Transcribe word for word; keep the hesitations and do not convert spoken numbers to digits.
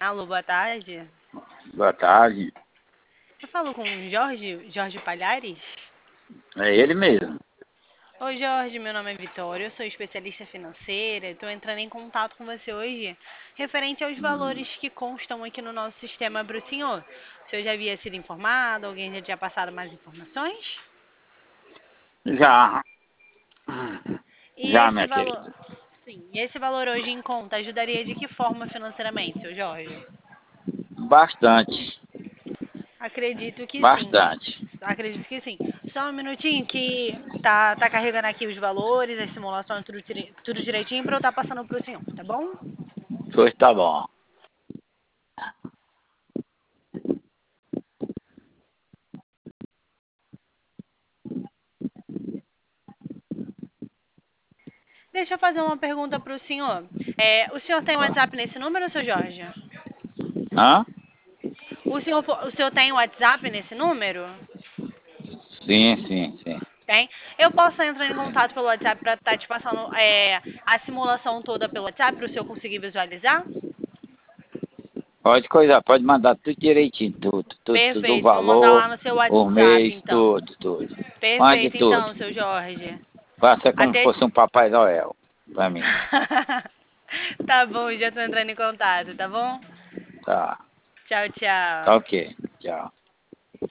Alô, boa tarde. Boa tarde. Eu falo com o Jorge, Jorge Palhares? É ele mesmo. Oi, Jorge, meu nome é Vitória, eu sou especialista financeira. Estou entrando em contato com você hoje referente aos Hum, valores que constam aqui no nosso sistema para o senhor. O senhor já havia sido informado? Alguém já tinha passado mais informações? Já, E já, esse minha valor, querida. sim, e esse valor hoje em conta ajudaria de que forma financeiramente, seu Jorge? Bastante, Acredito que sim. bastante. Acredito que sim. Só um minutinho que tá, tá carregando aqui os valores, a simulação, tudo, dire- tudo direitinho para eu estar passando pro senhor, tá bom? Pois tá bom. Deixa eu fazer uma pergunta pro senhor. É, o senhor tem WhatsApp nesse número, seu Jorge? Hã? O senhor, po- o senhor tem WhatsApp nesse número? Sim, sim, sim. Tem. Eu posso entrar em contato pelo WhatsApp para estar te passando é, a simulação toda pelo WhatsApp para o senhor conseguir visualizar? Pode coisar, pode mandar tudo direitinho, tudo, tudo, tudo, o Perfeito. Vou mandar valor, lá no seu o WhatsApp, mês, então. tudo, tudo. Mande Perfeito, tudo. então, seu Jorge. Faça como Até. fosse um Papai Noel pra mim. Tá bom, já tô entrando em contato, tá bom? Tá, Tchau, tá tchau. ok. Tchau.